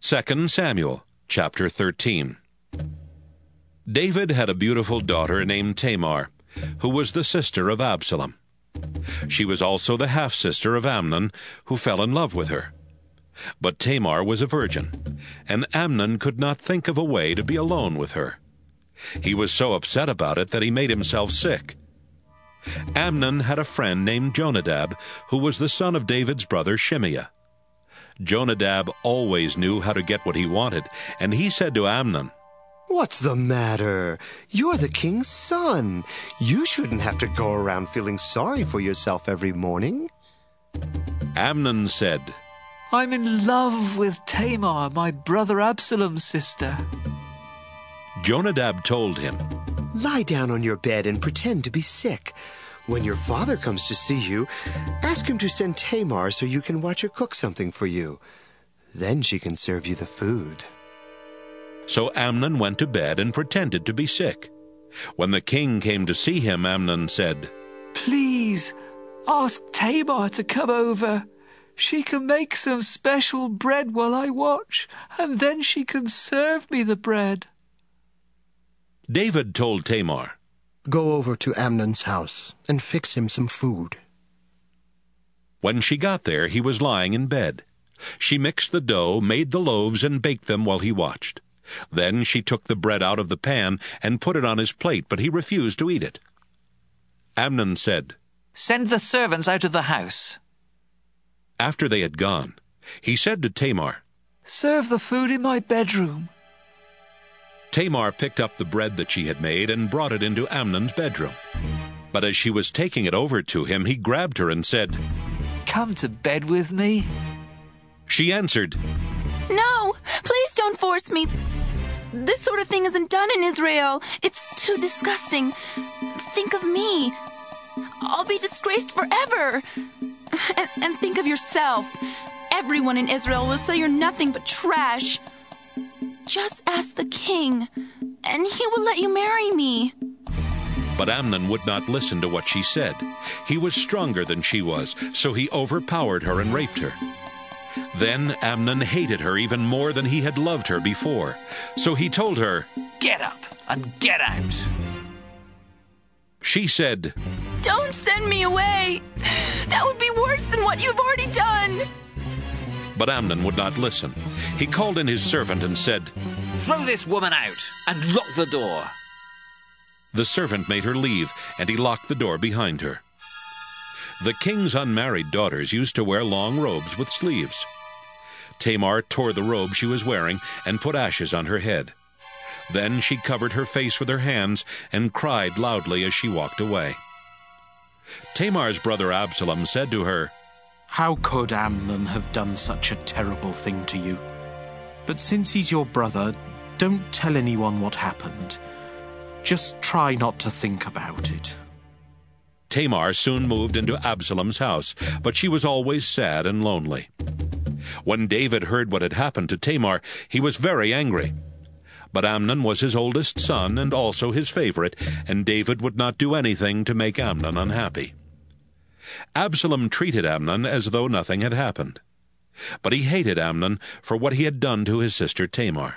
2 Samuel, chapter 13. David had a beautiful daughter named Tamar, who was the sister of Absalom. She was also the half-sister of Amnon, who fell in love with her. But Tamar was a virgin, and Amnon could not think of a way to be alone with her. He was so upset about it that he made himself sick. Amnon had a friend named Jonadab, who was the son of David's brother Shimeah. Jonadab always knew how to get what he wanted, and he said to Amnon, "What's the matter? You're the king's son. You shouldn't have to go around feeling sorry for yourself every morning." Amnon said, "I'm in love with Tamar, my brother Absalom's sister." Jonadab told him, "Lie down on your bed and pretend to be sick. When your father comes to see you, ask him to send Tamar so you can watch her cook something for you. Then she can serve you the food." So Amnon went to bed and pretended to be sick. When the king came to see him, Amnon said, "Please, ask Tamar to come over. She can make some special bread while I watch, and then she can serve me the bread." David told Tamar, "Go over to Amnon's house and fix him some food." When she got there, he was lying in bed. She mixed the dough, made the loaves, and baked them while he watched. Then she took the bread out of the pan and put it on his plate, but he refused to eat it. Amnon said, "Send the servants out of the house." After they had gone, he said to Tamar, "Serve the food in my bedroom." Tamar picked up the bread that she had made and brought it into Amnon's bedroom. But as she was taking it over to him, he grabbed her and said, "Come to bed with me." She answered, "No, please don't force me. This sort of thing isn't done in Israel. It's too disgusting. Think of me. I'll be disgraced forever. And think of yourself. Everyone in Israel will say you're nothing but trash. Just ask the king, and he will let you marry me." But Amnon would not listen to what she said. He was stronger than she was, so he overpowered her and raped her. Then Amnon hated her even more than he had loved her before. So he told her, "Get up and get out." She said, "Don't send me away. That would be worse than what you've already done." But Amnon would not listen. He called in his servant and said, "Throw this woman out and lock the door." The servant made her leave, and he locked the door behind her. The king's unmarried daughters used to wear long robes with sleeves. Tamar tore the robe she was wearing and put ashes on her head. Then she covered her face with her hands and cried loudly as she walked away. Tamar's brother Absalom said to her, "How could Amnon have done such a terrible thing to you? But since he's your brother, don't tell anyone what happened. Just try not to think about it." Tamar soon moved into Absalom's house, but she was always sad and lonely. When David heard what had happened to Tamar, he was very angry. But Amnon was his oldest son and also his favorite, and David would not do anything to make Amnon unhappy. Absalom treated Amnon as though nothing had happened. But he hated Amnon for what he had done to his sister Tamar.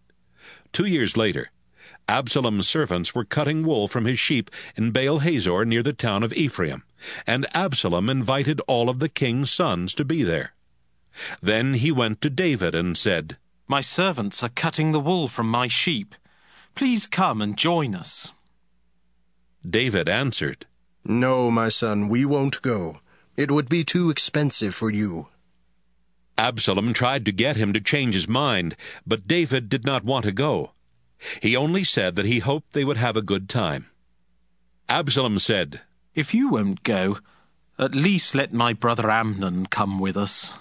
2 years later, Absalom's servants were cutting wool from his sheep in Baal-Hazor near the town of Ephraim, and Absalom invited all of the king's sons to be there. Then he went to David and said, "My servants are cutting the wool from my sheep. Please come and join us." David answered, "No, my son, we won't go. It would be too expensive for you." Absalom tried to get him to change his mind, but David did not want to go. He only said that he hoped they would have a good time. Absalom said, "If you won't go, at least let my brother Amnon come with us."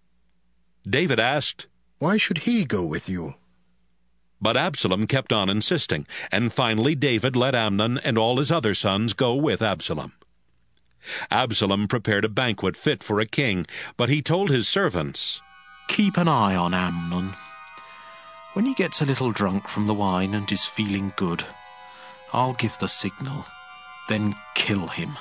David asked, "Why should he go with you?" But Absalom kept on insisting, and finally David let Amnon and all his other sons go with Absalom. Absalom prepared a banquet fit for a king, but he told his servants, "Keep an eye on Amnon. When he gets a little drunk from the wine and is feeling good, I'll give the signal, then kill him.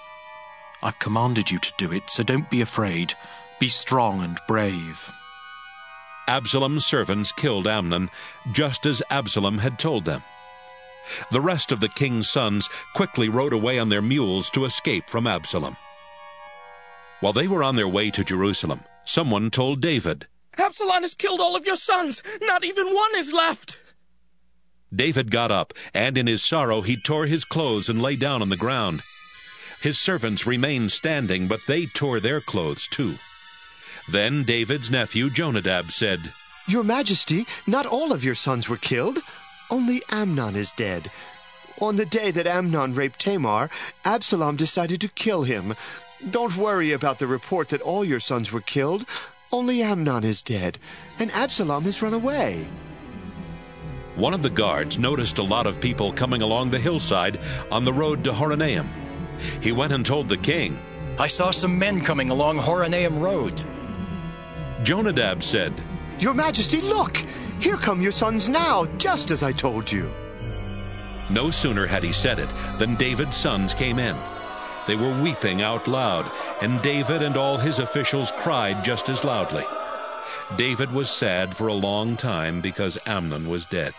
I've commanded you to do it, so don't be afraid. Be strong and brave." Absalom's servants killed Amnon, just as Absalom had told them. The rest of the king's sons quickly rode away on their mules to escape from Absalom. While they were on their way to Jerusalem, someone told David, "Absalom has killed all of your sons. Not even one is left." David got up, and in his sorrow he tore his clothes and lay down on the ground. His servants remained standing, but they tore their clothes too. Then David's nephew Jonadab said, "Your Majesty, not all of your sons were killed. Only Amnon is dead. On the day that Amnon raped Tamar, Absalom decided to kill him. Don't worry about the report that all your sons were killed. Only Amnon is dead, and Absalom has run away." One of the guards noticed a lot of people coming along the hillside on the road to Horonaim. He went and told the king, "I saw some men coming along Horonaim Road." Jonadab said, "Your Majesty, look! Here come your sons now, just as I told you." No sooner had he said it than David's sons came in. They were weeping out loud, and David and all his officials cried just as loudly. David was sad for a long time because Amnon was dead.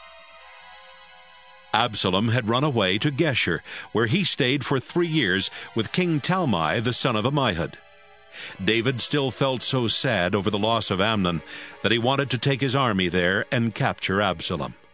Absalom had run away to Geshur, where he stayed for 3 years with King Talmai, the son of Ammihud. David still felt so sad over the loss of Amnon that he wanted to take his army there and capture Absalom.